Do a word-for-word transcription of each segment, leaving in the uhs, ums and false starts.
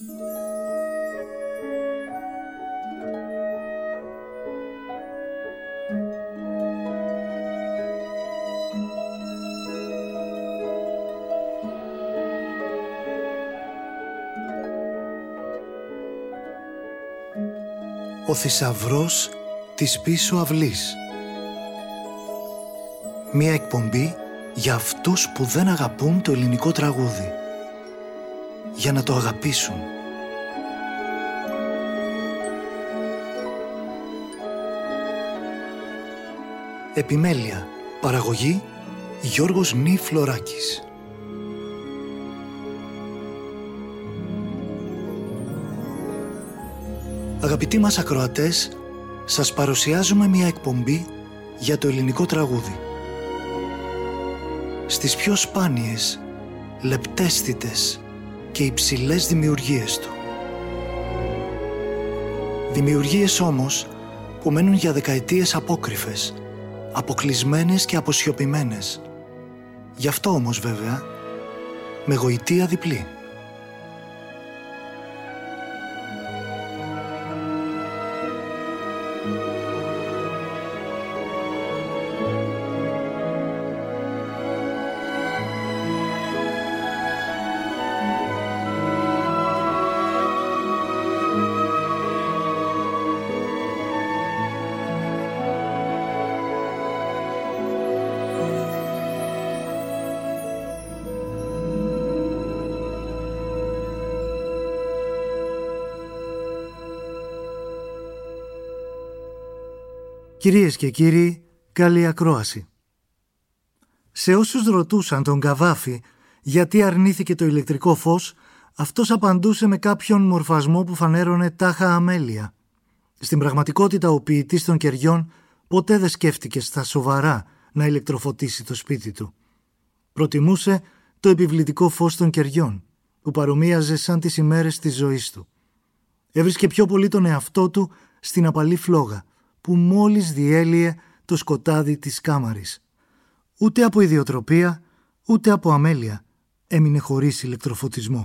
Ο θησαυρός της πίσω αυλής. Μία εκπομπή για αυτούς που δεν αγαπούν το ελληνικό τραγούδι. Για να το αγαπήσουν. Επιμέλεια. Παραγωγή Γιώργος Νι Φλωράκης. Αγαπητοί μας ακροατές, σας παρουσιάζουμε μια εκπομπή για το ελληνικό τραγούδι. Στις πιο σπάνιες, λεπτέστητες και υψηλές δημιουργίες του. Δημιουργίες όμως που μένουν για δεκαετίες απόκρυφες, αποκλεισμένες και αποσιωπημένες. Γι' αυτό όμως βέβαια, με γοητεία διπλή. Κυρίες και κύριοι, καλή ακρόαση. Σε όσους ρωτούσαν τον Καβάφη γιατί αρνήθηκε το ηλεκτρικό φως, αυτός απαντούσε με κάποιον μορφασμό που φανέρωνε τάχα αμέλεια. Στην πραγματικότητα ο ποιητής των κεριών ποτέ δεν σκέφτηκε στα σοβαρά να ηλεκτροφωτίσει το σπίτι του. Προτιμούσε το επιβλητικό φως των κεριών, που παρομοίαζε σαν τις ημέρες της ζωής του. Έβρισκε πιο πολύ τον εαυτό του στην απαλή φλόγα, που μόλις διέλυε το σκοτάδι της κάμαρης. Ούτε από ιδιοτροπία, ούτε από αμέλεια έμεινε χωρίς ηλεκτροφωτισμό.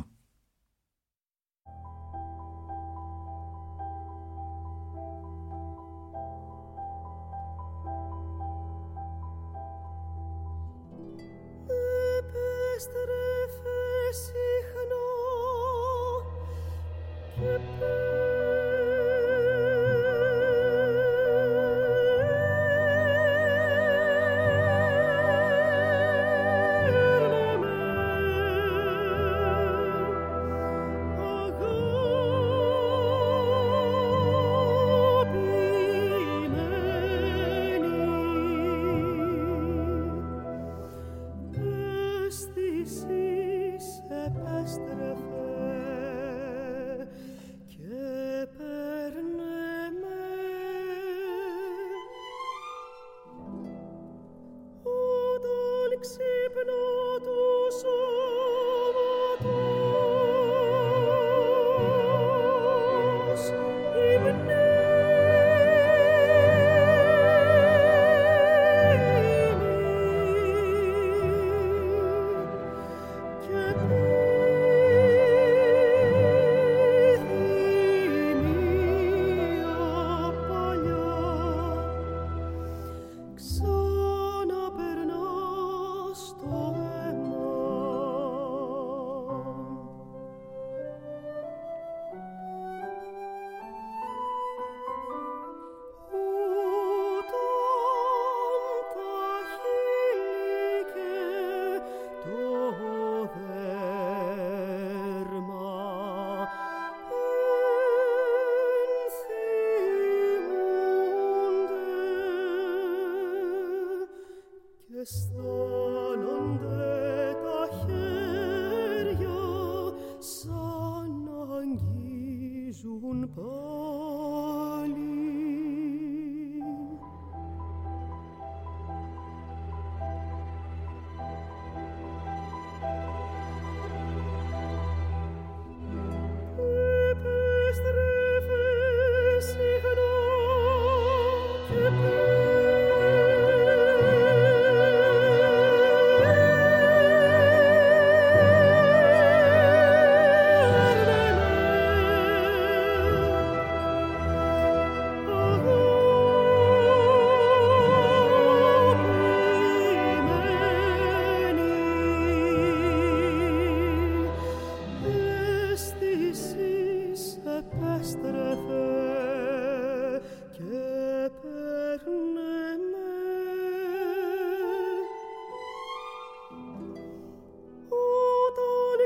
Thank you.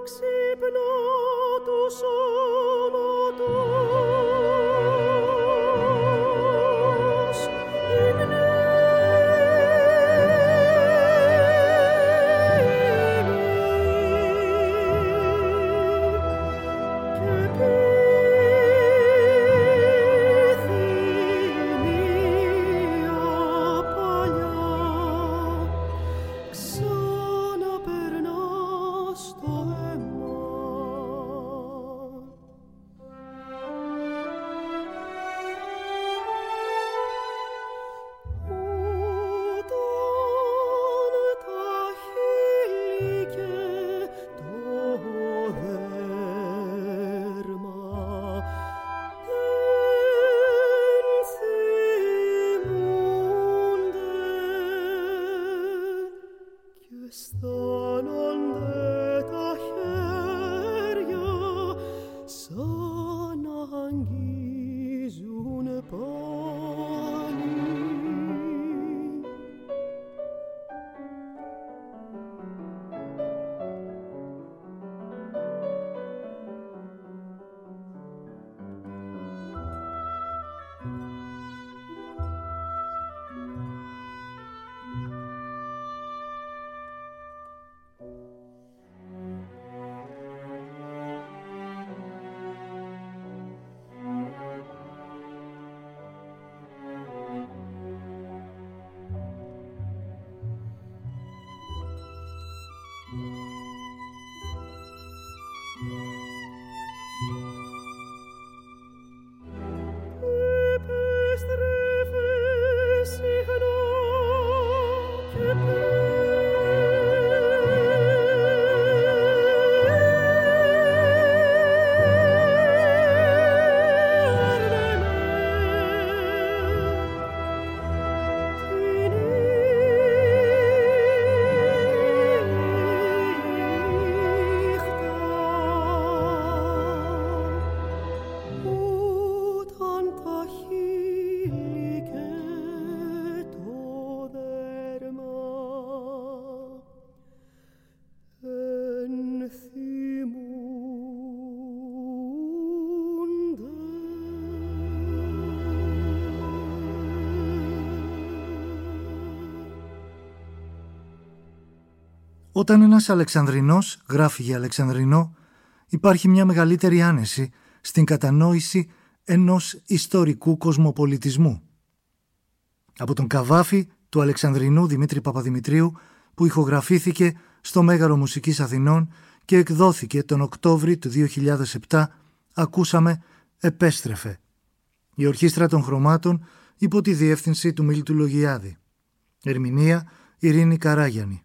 Όταν ένας Αλεξανδρινός γράφει για Αλεξανδρινό, υπάρχει μια μεγαλύτερη άνεση στην κατανόηση ενός ιστορικού κοσμοπολιτισμού. Από τον Καβάφη του Αλεξανδρινού Δημήτρη Παπαδημητρίου, που ηχογραφήθηκε στο Μέγαρο Μουσικής Αθηνών και εκδόθηκε τον Οκτώβρη του δύο χιλιάδες επτά, ακούσαμε «Επέστρεφε». Η Ορχήστρα των Χρωμάτων υπό τη διεύθυνση του Μίλτου Λογιάδη. Ερμηνεία Ειρήνη Καράγιαννη.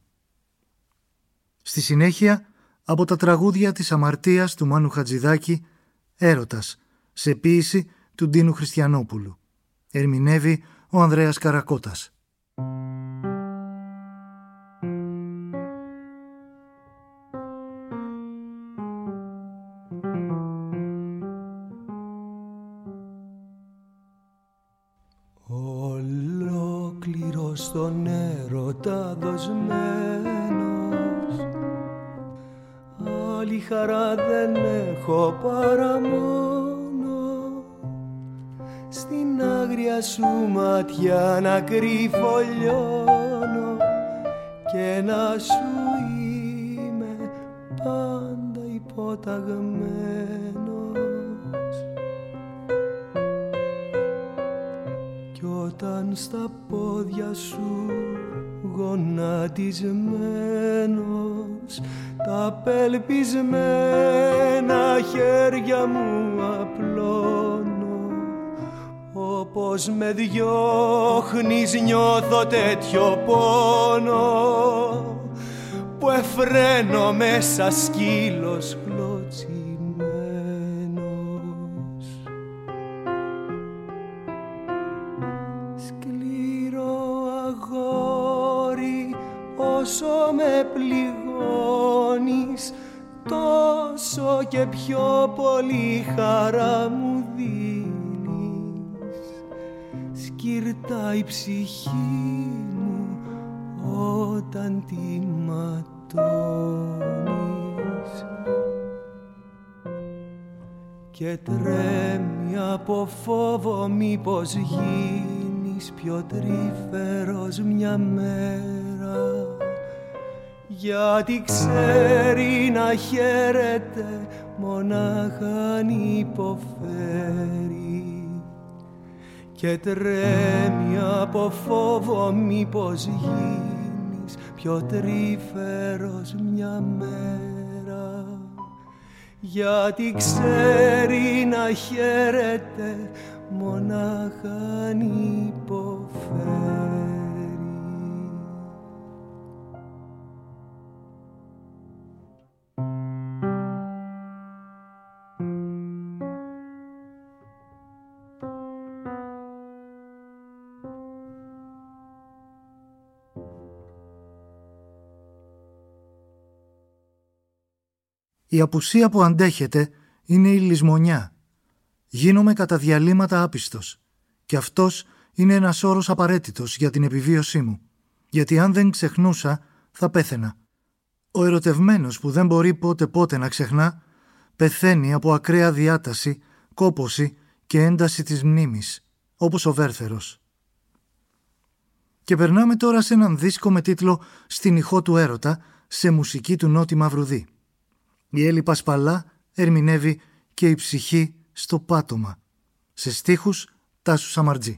Στη συνέχεια, από τα τραγούδια της Αμαρτίας του Μάνου Χατζηδάκη, «Έρωτας», σε ποίηση του Ντίνου Χριστιανόπουλου. Ερμηνεύει ο Ανδρέας Καρακώτας. Ολόκληρο στον έρωτα δοσμένος, άλλη χαρά δεν έχω παρά μόνο στην άγρια σου ματιά να κρύφω λιώνω και να σου είμαι πάντα υποταγμένος. Κι όταν στα πόδια σου γονατισμένος τα απελπισμένα χέρια μου απλώνω, όπως με διώχνεις νιώθω τέτοιο πόνο που εφραίνω μέσα σκύλος κλωτσιμένος. Σκληρό αγόρι, όσο με πληγώνεις, τόσο και πιο πολύ χαρά μου δίνεις. Σκυρτά η ψυχή μου όταν τη ματώνεις. και τρέμει από φόβο μήπως γίνεις πιο τρυφερός μια μέρα, γιατί ξέρει να χαίρεται μονάχα αν υποφέρει και τρέμει από φόβο μήπως γίνεις πιο τρυφερός μια μέρα, γιατί ξέρει να χαίρεται μονάχα αν υποφέρει. Η απουσία που αντέχεται είναι η λησμονιά. Γίνομαι κατά διαλύματα άπιστος. Και αυτός είναι ένας όρος απαραίτητος για την επιβίωσή μου. Γιατί αν δεν ξεχνούσα, θα πέθαινα. Ο ερωτευμένος που δεν μπορεί πότε πότε να ξεχνά, πεθαίνει από ακραία διάταση, κόπωση και ένταση της μνήμης, όπως ο Βέρθερος. Και περνάμε τώρα σε έναν δίσκο με τίτλο «Στην ηχό του έρωτα», σε μουσική του Νότι Μαυρουδή. Η Έλλη Πασπαλά ερμηνεύει «Και η ψυχή στο πάτωμα», σε στίχους Τάσου Σαμαρτζή.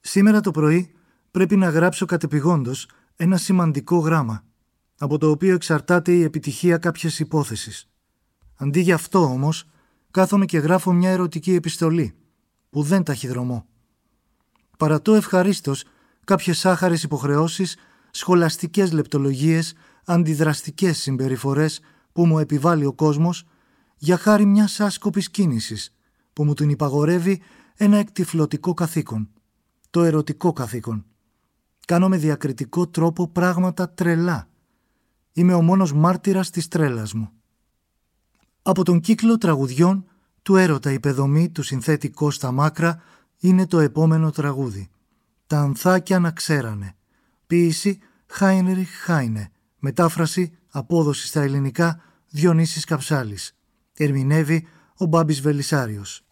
Σήμερα το πρωί πρέπει να γράψω κατεπηγόντως ένα σημαντικό γράμμα, από το οποίο εξαρτάται η επιτυχία κάποιες υπόθεσης. Αντί για αυτό όμως, κάθομαι και γράφω μια ερωτική επιστολή, που δεν ταχυδρομώ. Παρατώ ευχαρίστως κάποιες σάχαρες υποχρεώσεις, σχολαστικές λεπτολογίες, αντιδραστικές συμπεριφορές που μου επιβάλλει ο κόσμος, για χάρη μιας άσκοπης κίνησης, που μου την υπαγορεύει ένα εκτυφλωτικό καθήκον, το ερωτικό καθήκον. Κάνω με διακριτικό τρόπο πράγματα τρελά. Είμαι ο μόνος μάρτυρας της τρέλας μου. Από τον κύκλο τραγουδιών του έρωτα η παιδομή του συνθέτη Κώστα Μάκρα είναι το επόμενο τραγούδι. Τα ανθάκια να ξέρανε. Ποίηση Χάινριχ Χάινε. Μετάφραση, απόδοση στα ελληνικά Διονύσης Καψάλης. Ερμηνεύει ο Μπάμπης Βελισσάριος.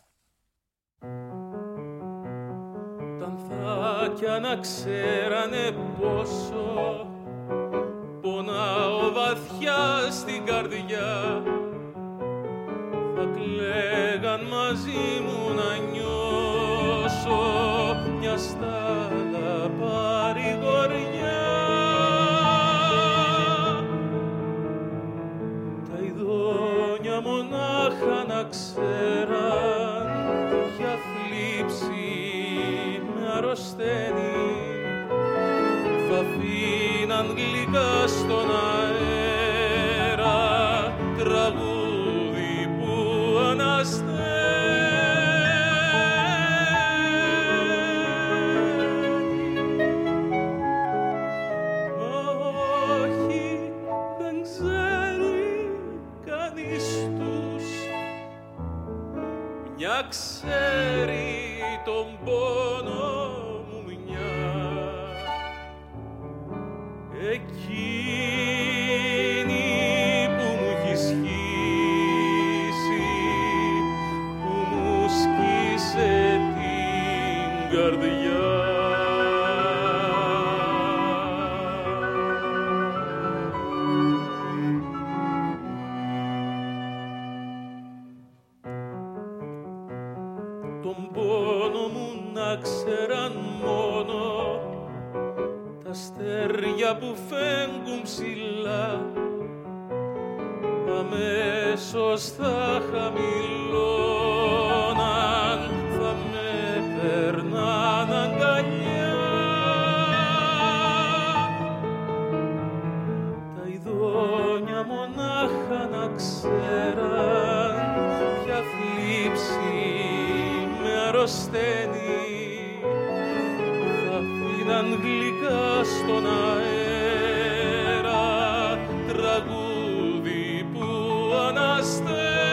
Τα ανθάκια να ξέρανε πόσο πονάω βαθιά στην καρδιά, θα κλαίγαν μαζί μου να νιώσω μια στάλα παρηγοριά. Τα ειδόνια μονάχα να ξέραν ποια θλίψη με αρρωσταίνει, θα αφήναν γλυκά στον αέρα τραγούδι που ανασταίνει. Μα όχι, δεν ξέρει κανείς τους, μια ξέρει τον πόνο μου μια, εκείνη που μου έχει σχίσει, που μου σκίσε την καρδιά. Τον πόνο μου να ξέραν μόνο τα αστέρια που φέγγουν ψηλά, αμέσως θα χαμηλώναν, θα με περνάν αγκαλιά. Τα ειδόνια μονάχα να ξέραν ποια θλίψη με αρρωσταίνει, θα αφήναν γλυκά στον αέρα τραγούδι που ανασταίνει.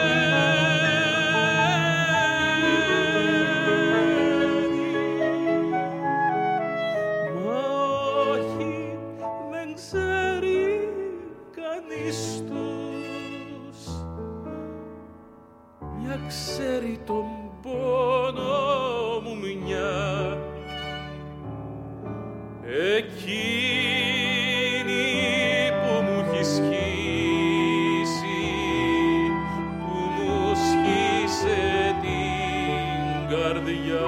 Μα όχι, δεν ξέρει κανείς τους, μια ξέρει τον πόνο μου μια, εκείνη που μου έχει σχίσει, που μου σκίσε την καρδιά.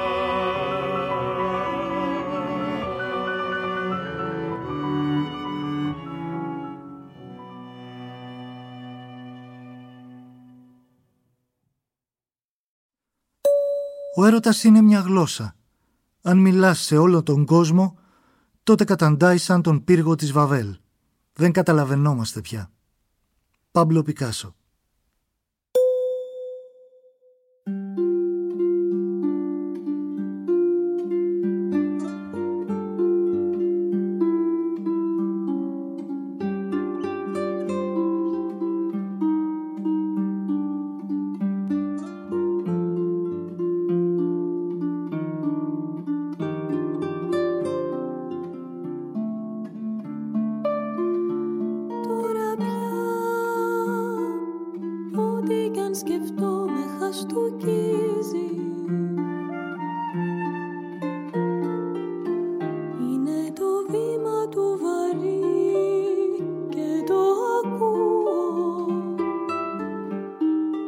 Ο έρωτας είναι μια γλώσσα. Αν μιλάς σε όλο τον κόσμο, τότε καταντάει σαν τον πύργο της Βαβέλ. Δεν καταλαβαίνόμαστε πια. Πάμπλο Πικάσο.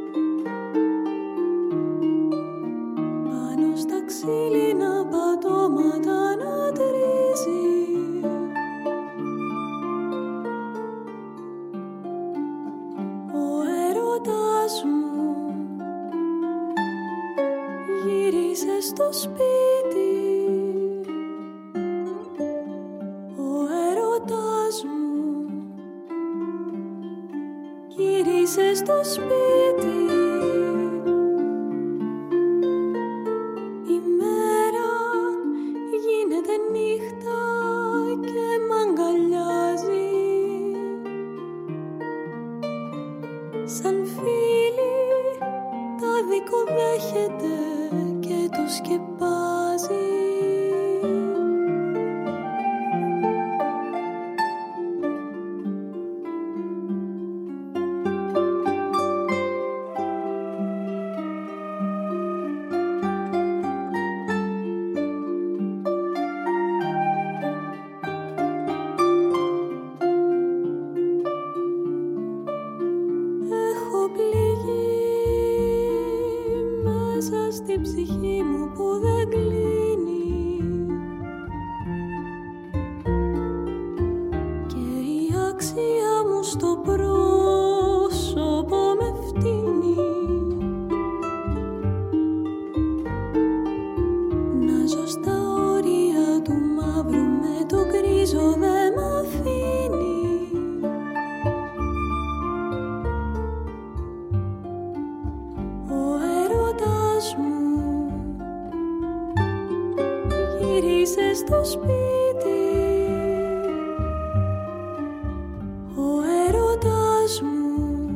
Ξύλινα πατώματα έρωτας μου γύρισε στο σπίτι. Ο έρωτας μου γύρισε στο σπίτι. Η μέρα γίνεται νύχτα και μ' αγκαλιάζει. Σαν φίλη τα δικοδέχεται και το σκεπάζει. Έχω πληγεί μέσα στην ψυχή μου που δεν κλείνει και η αξία μου στο πρόσωπο με φτύνει. Να ζω στα όρια του μαύρου με το γκρίζο δεν μ' αφήνει. Ο έρωτας μου γύρισε στο σπίτι. Ο έρωτας μου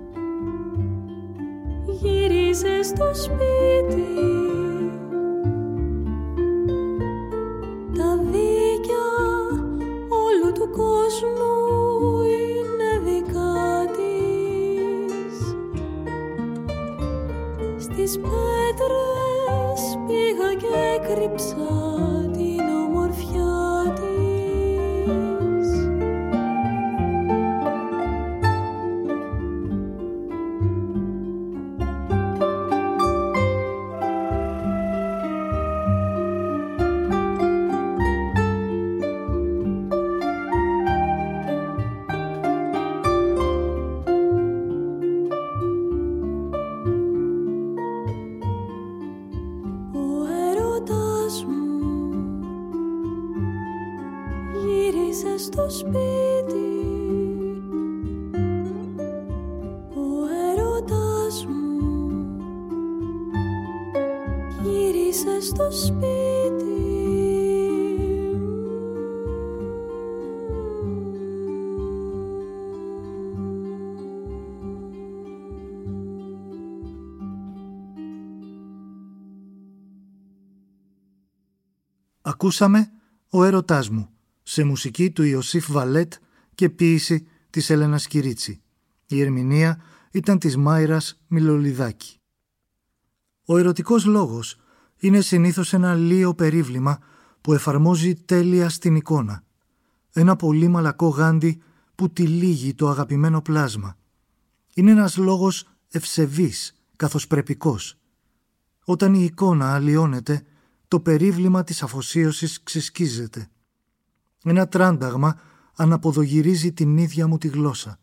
γύρισε στο σπίτι. Τα δίκια όλου του κόσμου είναι δικά της. Στις πέτρες πήγα και έκρυψα την ομορφιά της. Ο έρωτας μου γύρισε στο σπίτι. Ο έρωτας μου γύρισε στο σπίτι. Ακούσαμε «Ο έρωτάς μου» σε μουσική του Ιωσήφ Βαλέτ και ποίηση της Έλενας Κυρίτσι. Η ερμηνεία ήταν της Μάιρας Μιλολιδάκη. Ο ερωτικός λόγος είναι συνήθως ένα λίο περίβλημα που εφαρμόζει τέλεια στην εικόνα. Ένα πολύ μαλακό γάντι που τυλίγει το αγαπημένο πλάσμα. Είναι ένας λόγος ευσεβής καθώς πρεπικός. Όταν η εικόνα αλλοιώνεται, το περίβλημα της αφοσίωσης ξεσκίζεται. Ένα τράνταγμα αναποδογυρίζει την ίδια μου τη γλώσσα.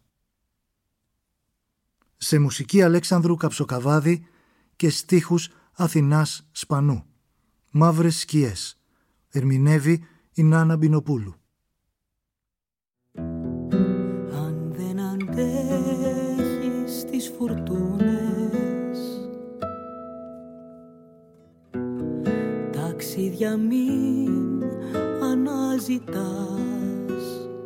Σε μουσική Αλέξανδρου Καψοκαβάδη και στίχους Αθηνάς Σπανού. Μαύρες σκιές. Ερμηνεύει η Νάνα Μπινοπούλου. Αν δεν αντέχεις τις φουρτούνες, ταξίδια μην αναζητάς.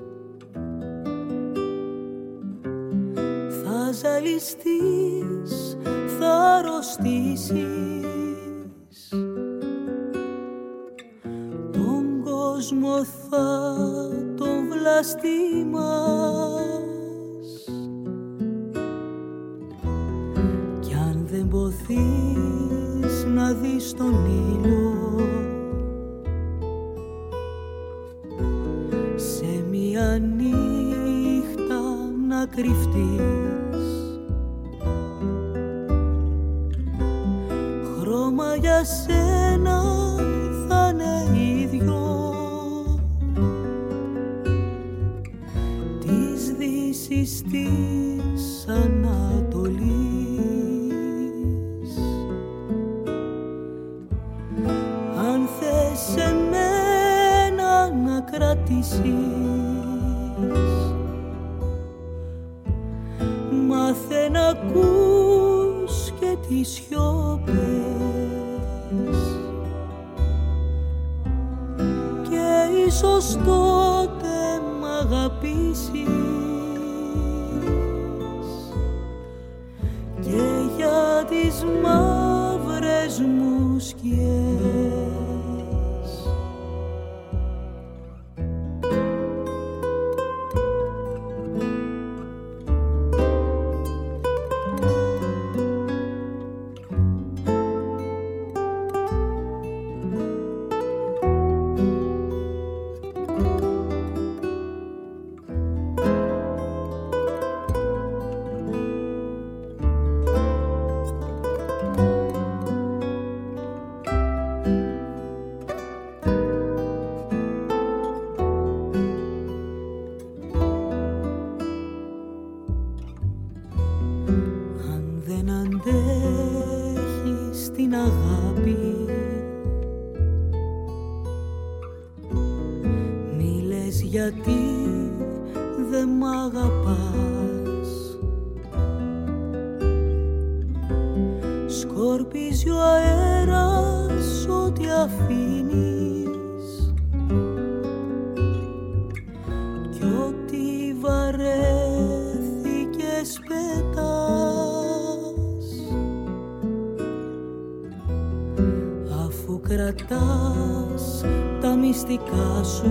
Θα ζαλιστείς, θα αρρωστήσεις, τον κόσμο θα τον βλαστήμας. Κι αν δεν ποθείς να δεις τον ήλιο σε μια νύχτα να κρυφτείς, χρώμα για σένα θα είναι ίδιο της δύσης της Ανατολής. Μάθε να ακούς και τις σιώπες και ίσως τότε μ' αγαπήσεις και για τις μαύρες μου σκιές. Κρατάς τα μυστικά σου,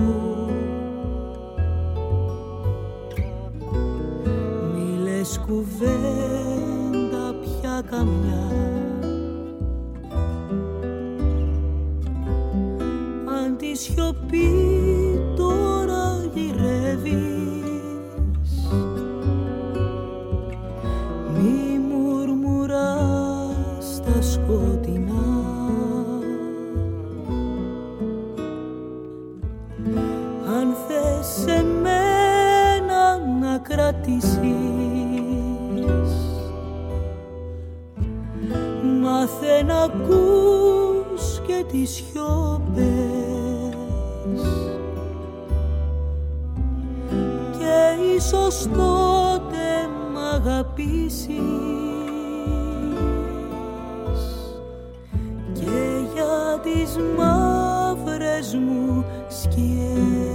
μη λες κουβέντα πια καμιά. Αν τη σιωπή τώρα γυρεύεις, μη μουρμουράς τα σκοτεινά. Σε μένα να κρατήσεις, μάθε να ακούς και τις σιώπες και ίσως τότε μ' αγαπήσεις και για τις μαύρες μου σκιές.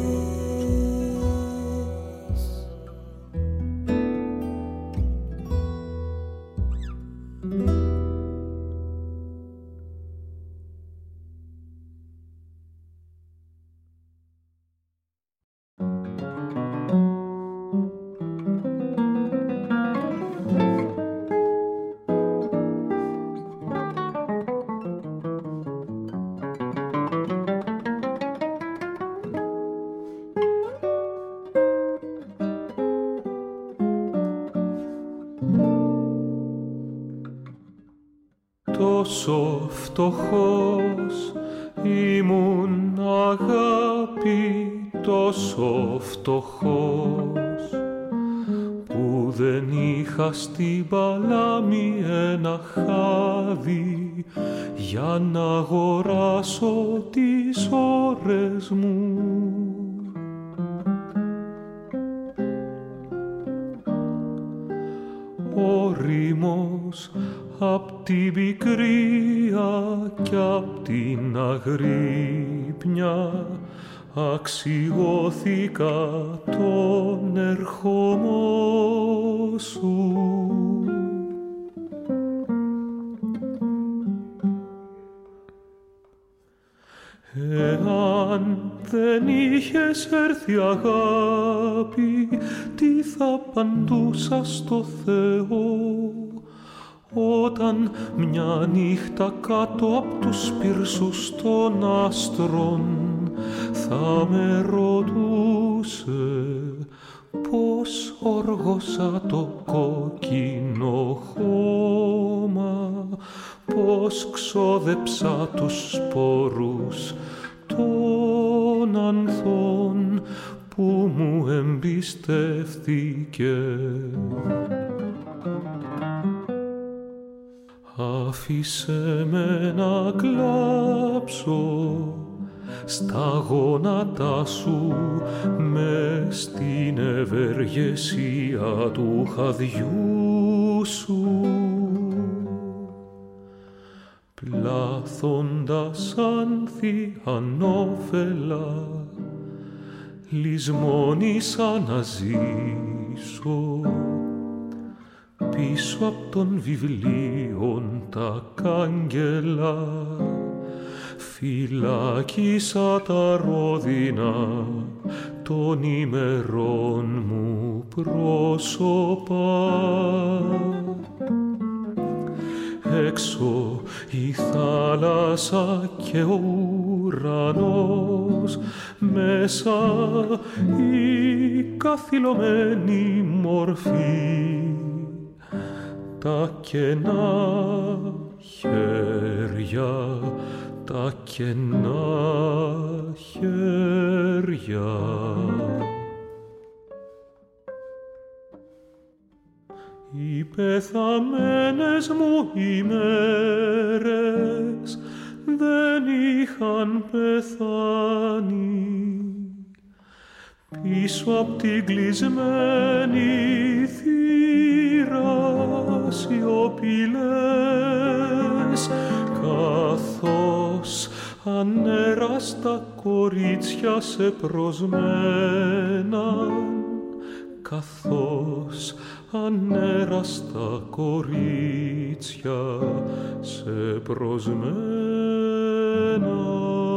Τόσο φτωχός ήμουν αγάπη, τόσο φτωχός που δεν είχα στην παλάμη ένα χάδι για να αγοράσω τις ώρες μου. Ο ρήμος απ' την πικρία κι απ' την αγρύπνια αξιώθηκα τον ερχομό σου. Εάν δεν είχες έρθει αγάπη, τι θα απαντούσα στο Θεό όταν μια νύχτα κάτω απ' τους πυρσούς των άστρων θα με ρωτούσε πώς όργωσα το κόκκινο χώμα, πώς ξόδεψα τους σπόρους των ανθών που μου εμπιστεύθηκε. Άφησε με να κλάψω στα γόνατά σου μες στην ευεργεσία του χαδιού. σου, πλάθοντας άνθη ανώφελα, λησμόνησα να ζήσω. Πίσω απ' των βιβλίων τα κάγκελα, φυλάκισα τα ρόδινα των ημερών μου πρόσωπα. Έξω η θάλασσα και ο ουρανός, μέσα η καθυλωμένη μορφή, τα κενά χέρια, τα κενά χέρια. Οι πεθαμένες μου ημέρες δεν είχαν πεθάνει. Πίσω απ' την κλεισμένη θύρα σιωπηλές, καθώς ανέραστα κορίτσια σε προσμέναν, καθώς ανέραστα κορίτσια σε προσμέναν.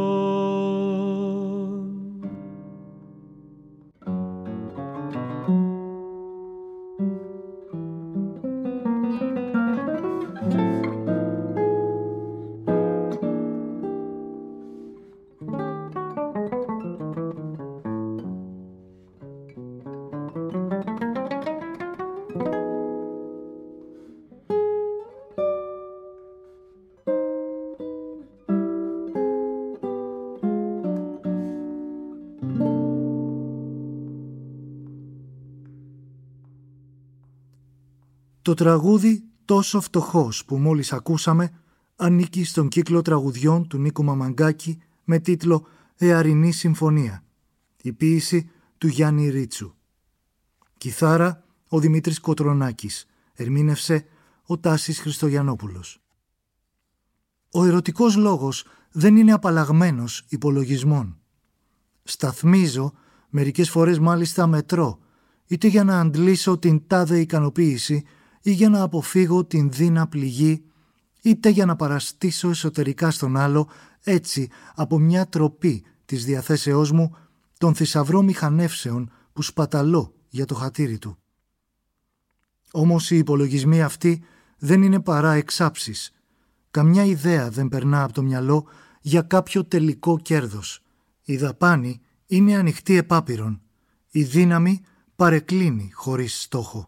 Το τραγούδι «Τόσο φτωχός» που μόλις ακούσαμε ανήκει στον κύκλο τραγουδιών του Νίκου Μαμαγκάκη με τίτλο «Εαρινή Συμφωνία». Η ποίηση του Γιάννη Ρίτσου. Κιθάρα ο Δημήτρης Κοτρονάκης. Ερμήνευσε ο Τάσης Χριστογιαννόπουλος. Ο ερωτικός λόγος δεν είναι απαλλαγμένος υπολογισμών. Σταθμίζω, μερικές φορές μάλιστα μετρώ, είτε για να αντλήσω την τάδε ικανοποίηση ή για να αποφύγω την δίνα πληγή, είτε για να παραστήσω εσωτερικά στον άλλο, έτσι από μια τροπή της διαθέσεώς μου τον θησαυρό μηχανεύσεων που σπαταλώ για το χατήρι του. Όμως οι υπολογισμοί αυτοί δεν είναι παρά εξάψεις. Καμιά ιδέα δεν περνά από το μυαλό για κάποιο τελικό κέρδος. Η δαπάνη είναι ανοιχτή επάπειρον. Η δύναμη παρεκκλίνει χωρίς στόχο.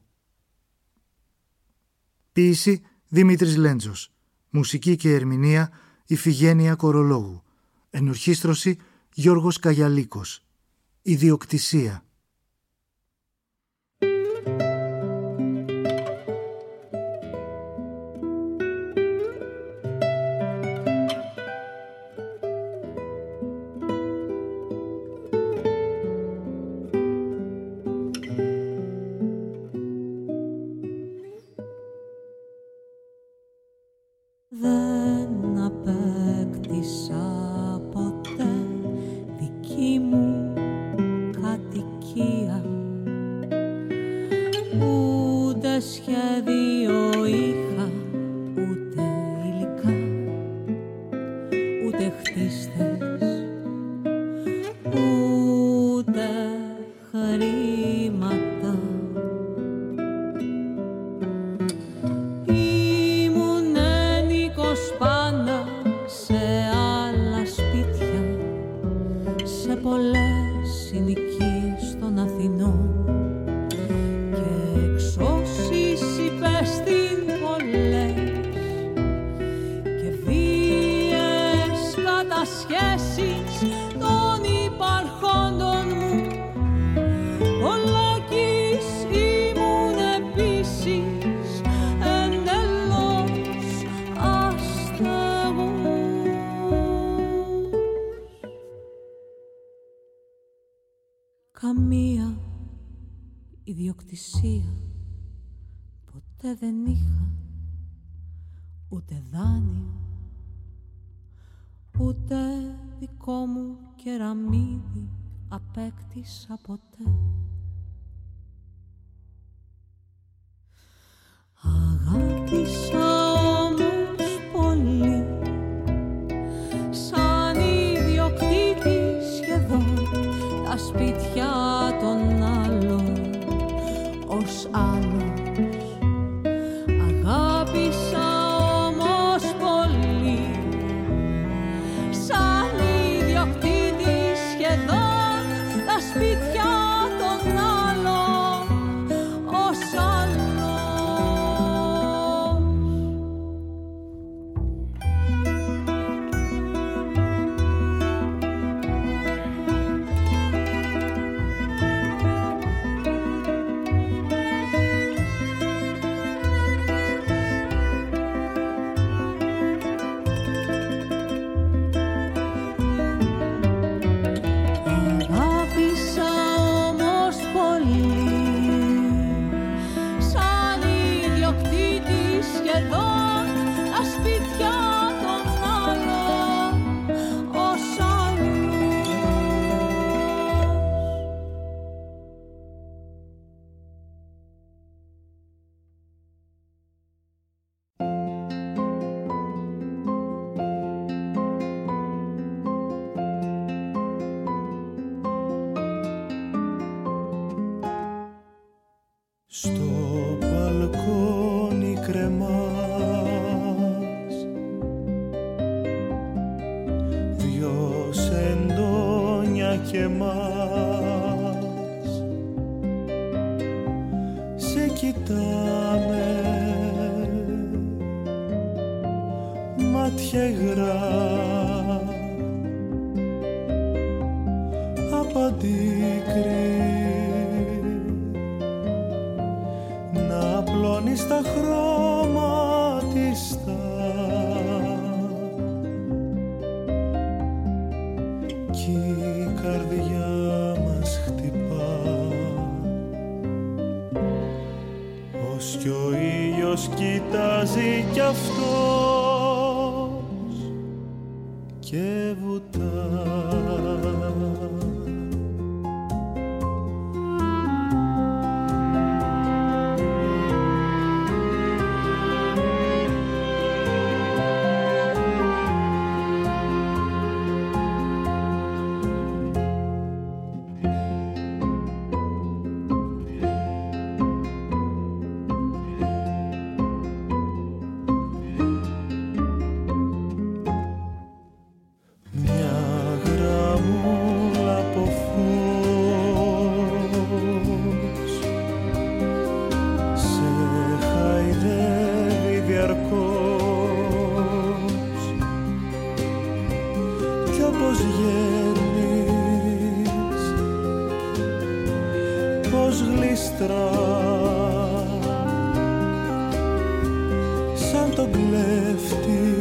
Ποίηση Δημήτρης Λέντζος. Μουσική και ερμηνεία Ιφηγένεια Κορολόγου. Ενορχήστρωση Γιώργος Καγιαλίκος. Ιδιοκτησία. Δεν απέκτησα ποτέ δική μου κατοικία, ούτε σχέδιο είχα, ούτε υλικά, ούτε χτίστες, ούτε χρήματα. Πολλές συνοικίες των Αθηνών και εξώσεις υπέστην πολλές και βίαιες κατασχέσεις των υπαρχόντων μου. Πολλάκις ήμουν επίσης εντελώς αστεγός. Καμία ιδιοκτησία ποτέ. ποτέ δεν είχα ούτε δάνειο, ούτε δικό μου κεραμίδι απέκτησα ποτέ. Αγάπησα όμως πολύ, σαν ιδιοκτήτη σχεδόν, τα σπίτια των άλλων ως άλλος. Αγάπησα όμως πολύ, σαν ιδιοκτήτη σχεδόν, τα σπίτια των άλλων ως άλλος. Στο μπαλκόνι κρεμάς δυο σεντόνια και μας σε κοιτάμε μάτια υγρά απαντήκρι να απλώνεις τα χρώματιστά κι η καρδιά μας χτυπά ως κι ο ήλιος κοιτάζει κι αυτός και βουτά. Σαν τον κλέφτη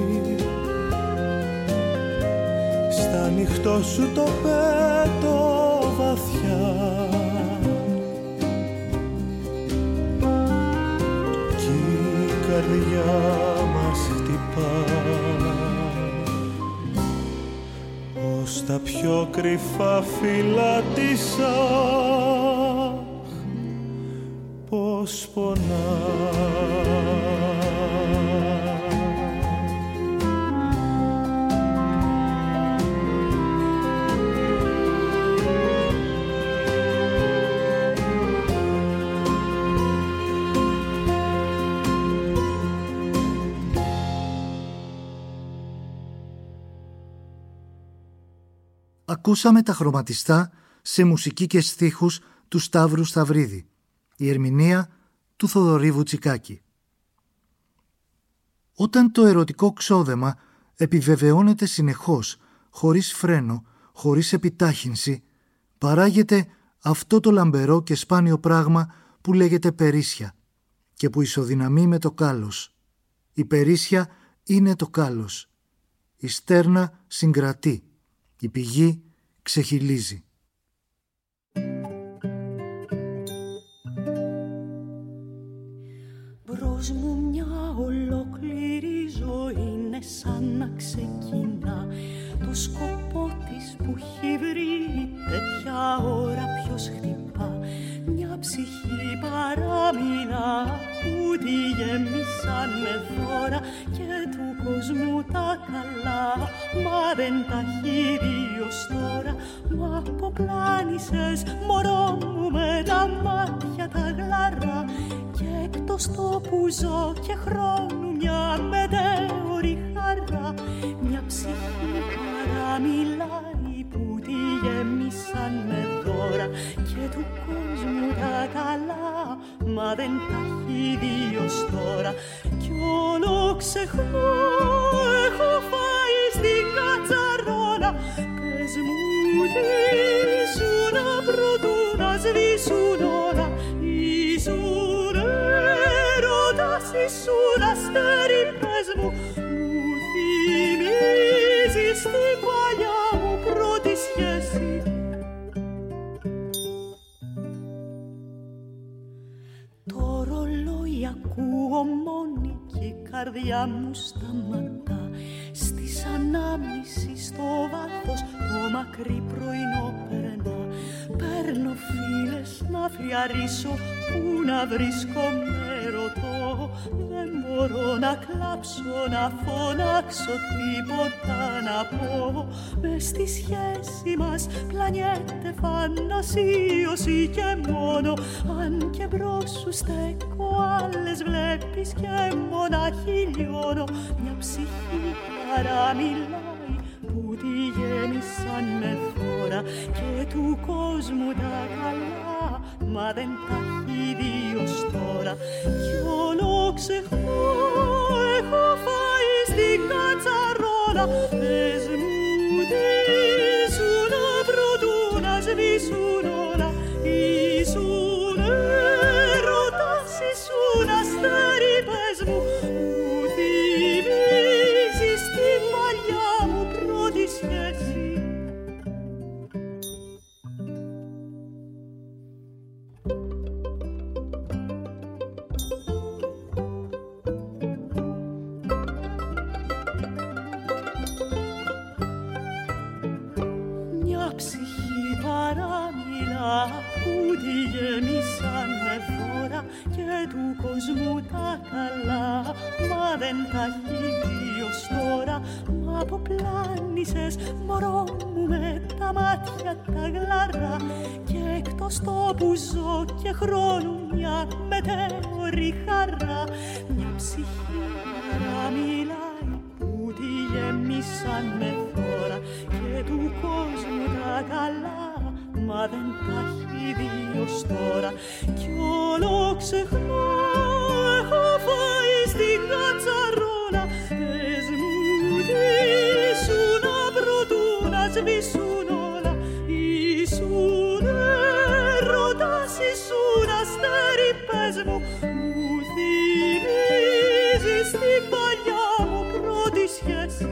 στα ανοιχτό σου το πέτω βαθιά κι η καρδιά μας χτυπά ως τα πιο κρυφά φύλλα της αχ πως πονά. Ακούσαμε τα χρωματιστά σε μουσική και στίχους του Σταύρου Σταυρίδη, η ερμηνεία του Θοδωρή Βουτσικάκη. Όταν το ερωτικό ξόδεμα επιβεβαιώνεται συνεχώς, χωρίς φρένο, χωρίς επιτάχυνση, παράγεται αυτό το λαμπερό και σπάνιο πράγμα που λέγεται περίσσια και που ισοδυναμεί με το κάλος. Η περίσσια είναι το κάλος. Η στέρνα συγκρατεί. Η πηγή ξεχυλίζει. Εμπρός μου μια ολόκληρη ζωή είναι σαν να ξεκινά. Το σκοπό της που έχει βρει τέτοια ώρα ποιος χτυπά. Μια ψυχή παράμεινα που τη γέμισαν με δώρα και του κόσμου τα καλά, μα δεν τα έχει δει ως τώρα. Μα αποπλάνησες μωρό μου με τα μάτια τα γλαρά και εκτός τόπου ζω και χρόνου μια μετέωρη χαρά. Μια ψυχή παραμιλάει που τη γέμισαν με δώρα και του κόσμου τα καλά, μα δεν τα έχει δει ως τώρα. Κι όλο ξεχνώ, έχω φάει στην κατσαρόλα. Πες μου τι ήσουνα προτού να σβήσουν όλα. Ήσουν έρωτας, ήσουν αστέρι, πες μου. Μου θυμίζεις την παλιά μου πρώτη σχέση. Το ρολόι ακούω μόνη και η καρδιά μου σταματά. Στις ανάμνησης στο βάθος το μακρύ πρωινό περνά. Παίρνω φίλες να φλιαρίσω, που να βρίσκω με ρωτώ. Δεν μπορώ να κλάψω, να φωνάξω, τίποτα να πω. Μες στη σχέση μας πλανιέται φαντασίωση και μόνο. Αν και μπρος σου στέκω άλλες βλέπεις και μονάχη λιώνω. Μια ψυχή παραμιλάει που τη γέμισαν με φόρα και του κόσμου τα καλά, μα δεν τα έχει δει ως τώρα. Κι όλο ξεχνώ, έχω φάει στην κατσαρόλα. Πες μου τι ήσουνα προτού να σβήσουν όλα. Ήσουν έρωτας, ήσουν αστέρι, πες μου. Μου θυμίζεις την παλιά μου πρώτη σχέση. Μια ψυχή παραμιλά που τη γέμισαν με δώρα και του κόσμου τα καλά, μα δεν τα έχει δει ως τώρα. Μα αποπλάνησες μωρό μου με τα μάτια τα γλαρά και εκτός τόπου ζω και χρόνου μια μετέωρη χαρά. Μια ψυχή παραμιλάει που τη γέμισαν με δώρα και του κόσμου τα καλά, μα δεν τα έχει δει ως τώρα. Κι όλο ξεχνώ, έχω φάει στην κατσαρόλα. Πες μου τι ήσουνα προτού να σβήσουν όλα. Ήσουν έρωτας, ήσουν αστέρι, πες μου. Μου θυμίζεις την παλιά μου πρώτη σχέση.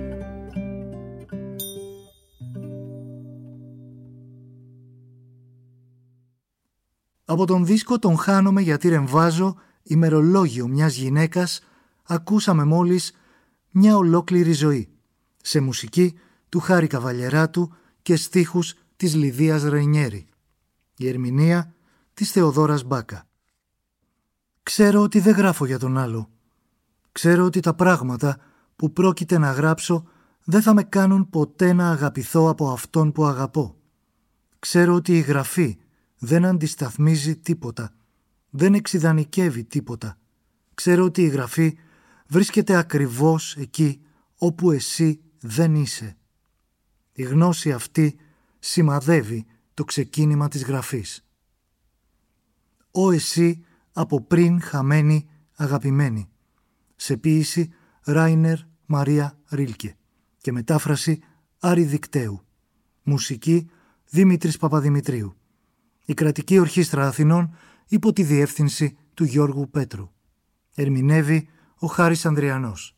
Από τον δίσκο «Τον χάνομαι γιατί ρεμβάζω», ημερολόγιο μιας γυναίκας, ακούσαμε μόλις «Μια ολόκληρη ζωή», σε μουσική του Χάρη Καβαλιεράτου και στίχους της Λιδίας Ρεϊνιέρη. Η ερμηνεία της Θεοδόρας Μπάκα. Ξέρω ότι δεν γράφω για τον άλλο. Ξέρω ότι τα πράγματα που πρόκειται να γράψω δεν θα με κάνουν ποτέ να αγαπηθώ από αυτόν που αγαπώ. Ξέρω ότι η γραφή δεν αντισταθμίζει τίποτα, δεν εξιδανικεύει τίποτα. Ξέρω ότι η γραφή βρίσκεται ακριβώς εκεί όπου εσύ δεν είσαι. Η γνώση αυτή σημαδεύει το ξεκίνημα της γραφής. «Ω εσύ από πριν χαμένη αγαπημένη», σε ποίηση Ράινερ Μαρία Ρίλκε και μετάφραση Άρη Δικτέου. Μουσική Δημήτρης Παπαδημητρίου. Η Κρατική Ορχήστρα Αθηνών υπό τη διεύθυνση του Γιώργου Πέτρου. Ερμηνεύει ο Χάρης Ανδριανός.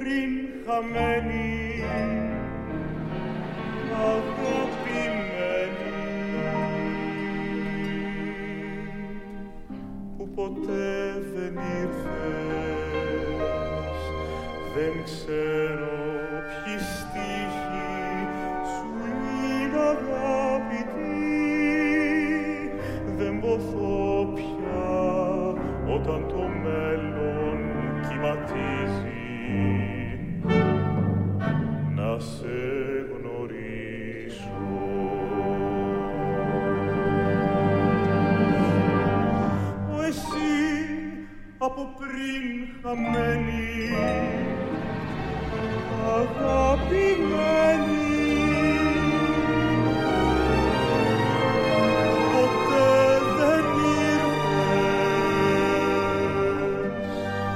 πριν χαμένη, αγαπημένη, που ποτέ δεν ήρθες, δεν ξέρω ποιοι στίχοι σου είναι αγαπητοί, δεν ποθώ πια όταν το μέλλον κυματίζει, να σε γνωρίσω. Ο εσύ από πριν χαμένη, αγαπημένη, ποτέ δεν ήρθες.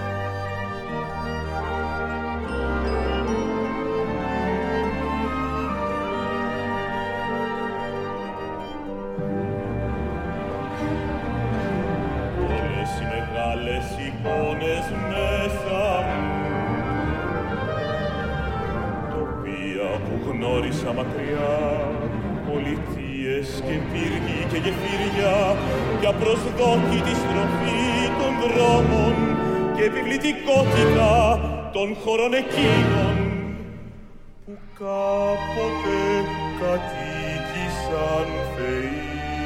Όλες οι μεγάλες εικόνες μέσα μου, που γνώρισα μακριά, πολιτείες και πύργοι και γεφύρια, για προσδόκητη στροφή των δρόμων και επιβλητικότητα των χωρών εκείνων που κάποτε κατοίκησαν θεοί.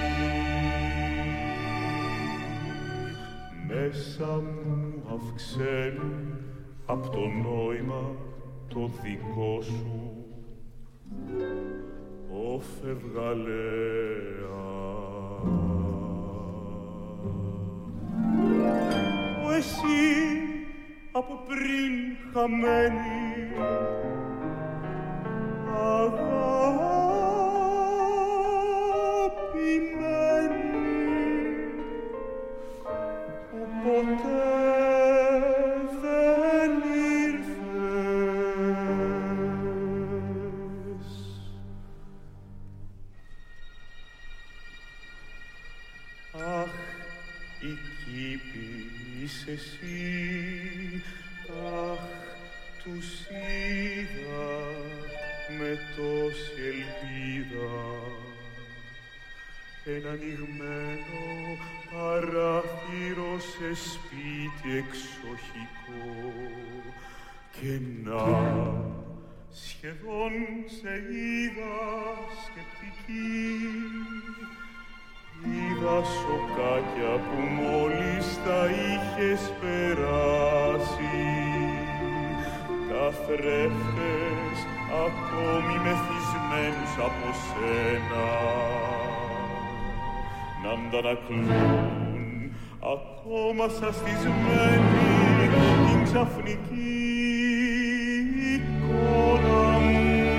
Μέσα μου αυξένει απ' το νόημα το δικό σου, ο φευγαλέα. Ο εσύ από πριν χαμένη, αγαπημένη, που ποτέ δεν ήρθες. Αχ, η κήπη είσαι εσύ, αχ, τους είδα με τόση ελπίδα, ένα ανοιγμένο παράθυρο σε σπίτι εξοχικό, και να σχεδόν σε είδα σκεπτική. Είδα σοκάκια που μόλις τα είχες περάσει, καθρέφτες ακόμη μεθυσμένους από σένα, να αντανακλούν ακόμα σαστισμένοι την ξαφνική εικόνα μου.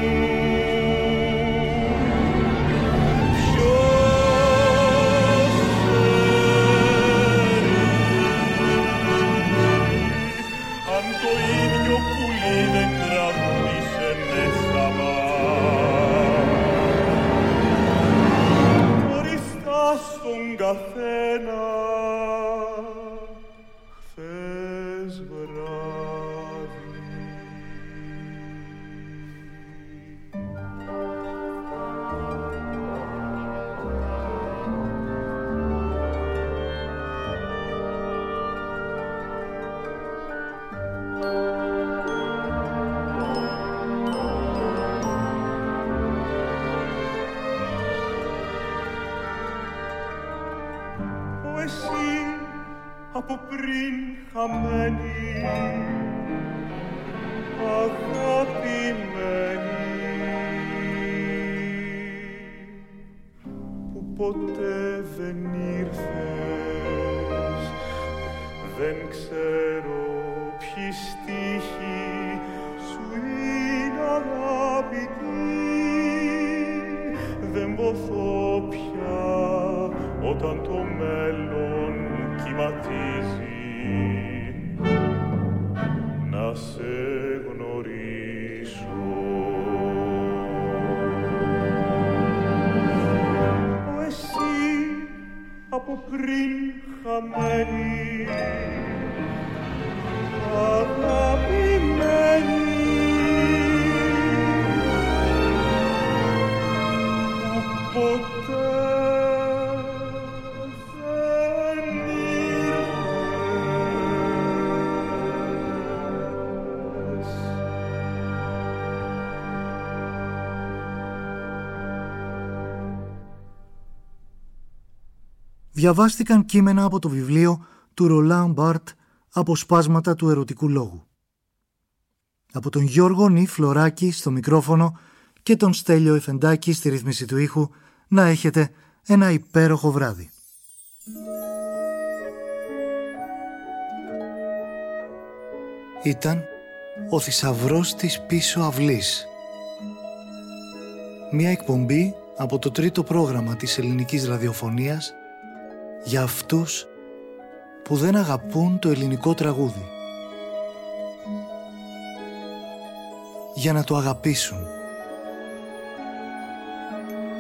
Καθένα χθες βράδυ. Από πριν χαμένη, αγαπημένη, που ποτέ δεν ήρθες, δεν ξέρω ποιοι στίχοι σου είναι αγαπητοί, δεν ποθώ πια όταν το μέλλον κυματίζει, να σε γνωρίσω. Ο εσύ από πριν χαμένη, αγαπημένη, ποτέ δεν ήρθες. Διαβάστηκαν κείμενα από το βιβλίο του Ρολάν Μπάρτ «Αποσπάσματα του ερωτικού λόγου». Από τον Γιώργο Νι Φλωράκη στο μικρόφωνο και τον Στέλιο Εφεντάκη στη ρύθμιση του ήχου, να έχετε ένα υπέροχο βράδυ. Ήταν «Ο θησαυρός της πίσω αυλής». Μια εκπομπή από το τρίτο πρόγραμμα της ελληνικής ραδιοφωνίας για αυτούς που δεν αγαπούν το ελληνικό τραγούδι. Για να το αγαπήσουν.